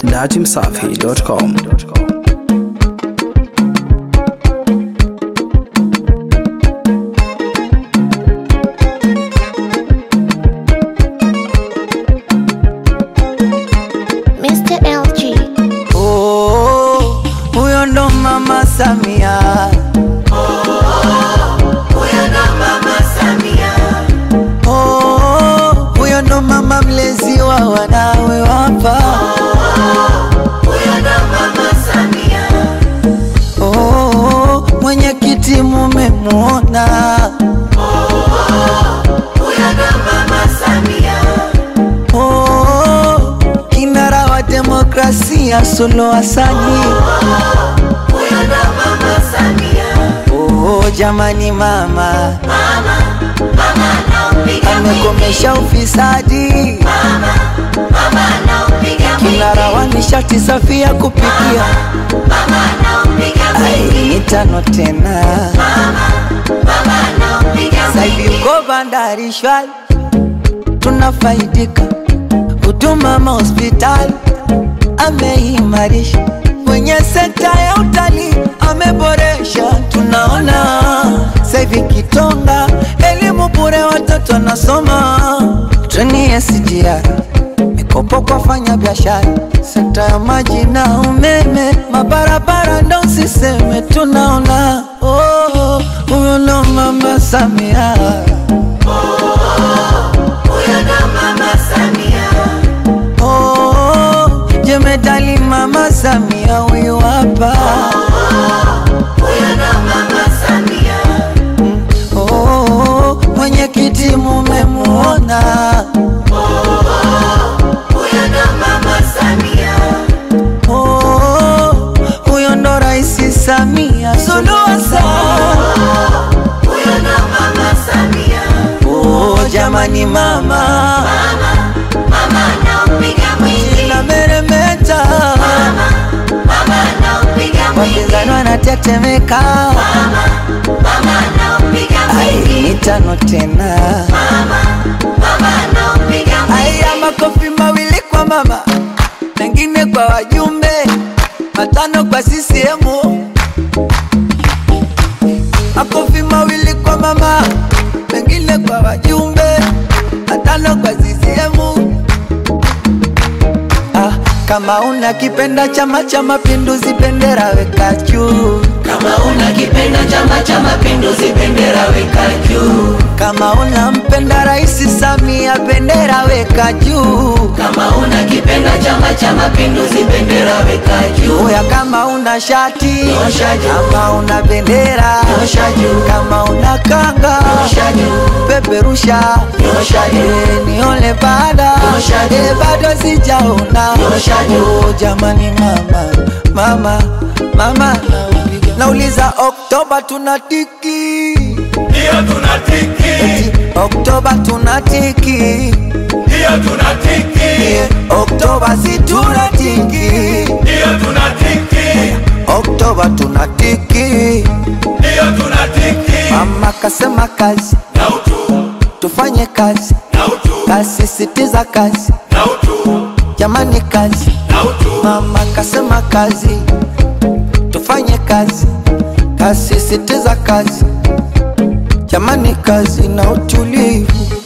dachimsafi.com. Mr. LG. Oh, huyo ndo Mama Samia. Huyo ndo Mama Samia. Oh, huyo ndo mama mlezi wa wanawe wapa. Huyo ndo Mama Samia. Oh, mwenyekiti mumemuona. Huyo ndo Mama Samia. Oh, kinara wa demokrasia Suluhu Hassan. Huyo ndo Mama Samia. Oh, jamani mama, Mama naupiga amekomesha ufisadi. Mama naupiga Kinara wa nishati safi ya kupikia. Mama naupiga Ai, mitano tena. Mama naupiga Saivi uko bandari shwari, tunafaidika. Huduma mahospitali ameimarisha, kwenye sekta ya utalii ameboresha. Tunaona saivi Kitonga, elimu bure watoto nasoma. Treni ya SGR, mikopo kwa fanya biashara, sekta ya maji na umeme, mabarabara ndo usiseme. Tunaona huyo ndo Mama Samia. Huyo ndo Mama Samia. Oh, jemedali Mama Samia huyu hapa. Huyo ndo Mama Samia. Oh, mwenyekiti mumemuona. Huyo ndo Mama Samia. Oh, huyo ndo Rais Samia Suluhu Hassan. Huyo ndo Mama Samia. Oh, jamani mama, Mama naupiga mwingi. na meremeta, Mama naupiga mwingi. wapinzani wanatetemeka. Mama naupiga Ai, mwingi. mitano tena. Mama naupiga mwingi. Aya, makofi mawili kwa mama, mengine kwa wajumbe, matano kwa CCM. Makofi mawili kwa mama, mengine kwa wajumbe, matano kwa CCM. Kama unakipenda Chama cha Mapinduzi, bendera weka juu. Kama unakipenda Chama cha Mapinduzi, bendera weka juu. Kama unampenda Rais Samia, bendera weka juu. Kama unakipenda Chama cha Mapinduzi, bendera weka juu. Oya, kama una shati, Nyosha juu. kama una bendera, Nyosha juu. kama una kanga, Nyosha juu. peperusha, Nyosha juu. nione baada, Nyosha juu. bado sijaona. Nyosha juu. Oh, jamani mama, nauliza Oktoba tunatiki, Ndio tunatiki, Oktoba tunatiki, ndio tunatiki, Oktoba si tunatiki, ndio tunatiki, Oktoba tunatiki. ndio tunatiki. Mama kasema kazi, Na utu, tufanye kazi, na utu, kasisitiza kazi, na utu, jamani kazi. na utu. Mama kasema kazi, tufanye kazi, kasisitiza kazi, jamani kazi na utulivu.